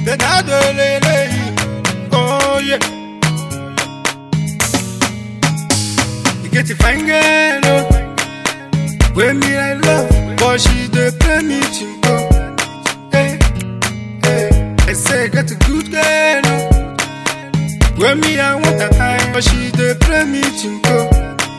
Bernardo Lele. Oh yeah. You get to find girl, oh. When me I love, but she dey play me chinko. Hey, hey. I say get a good girl, oh. When me I want a time, but she dey play me chinko.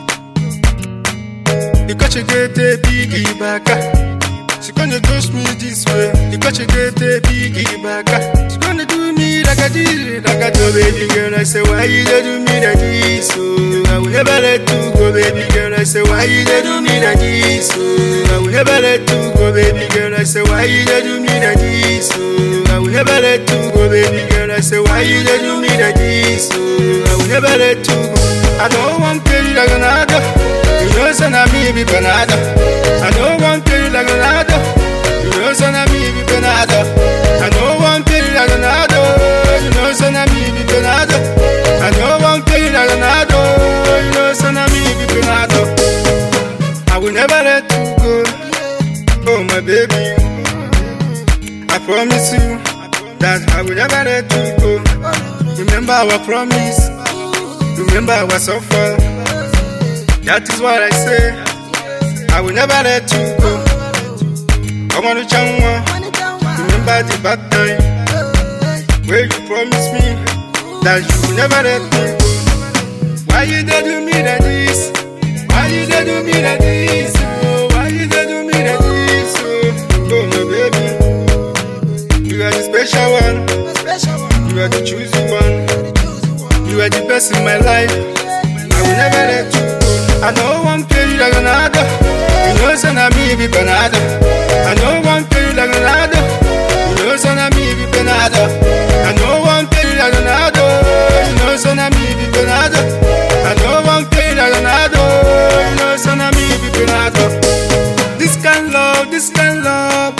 Because she get a biggie baka. She gonna ghost me this way. Because she get a biggie baka. She gonna do me like a this, like a do, baby girl. I say why you dey do me like this? So I will never let you go, baby girl. I say why you dey do me like this? So I will never let you go, baby girl. I say why you dey do me like this? So I will never let you go, baby girl. I say why you dey do me like this? So I will never let you go. I don't want to you like another. You know, son of me be Bernardo. I don't want to you like another. You know, son of me be Bernardo. I don't want to you like another. You know, son of me be Bernardo. I don't want to you like another. You know, son of me be Bernardo. I will never let you go. Oh, my baby. I promise you that I will never let you go. Remember our promise. Remember our suffer. That is what I say. I will never let you go. Come on, Changwa. Remember the bad time where you promised me that you will never let me go. Why you dey do me like this? Why you dey do me like this? Oh, why you dey do me like this? Oh, my baby, you are the special one. You are the chosen one. You are the best in my life. I will never let you go. I know one play like another. You know, son of me be Bernardo. I know one play like another. You know, son of me be Bernardo. I know one play like another. You know, son of me be Bernardo. I know one play like another. You know, son of me be Bernardo. This kind love, this kind love.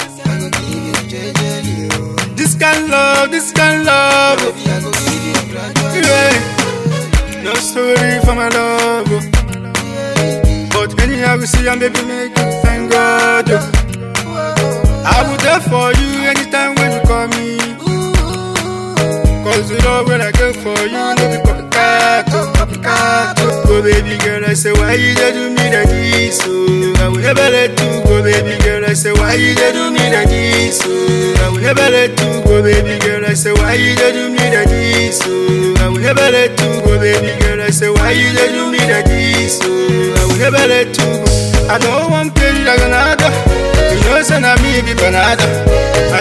This kind love, this kind love. Yeah. No story for my love. But anyhow we see and baby make you thank God. I will there for you anytime when you call me. Cause you know when I go for you, no be copycat. Go baby girl, I say why you dey do me like this? So I will never let you go, baby girl. I say why you dey do me like this? So I will never let you go, baby girl. I say why you dey do me like this? So I will never let you go, baby girl. I say why you dey do me like this? So I will never let you go. I don't want to play like another. You know, son of me be Bernardo. I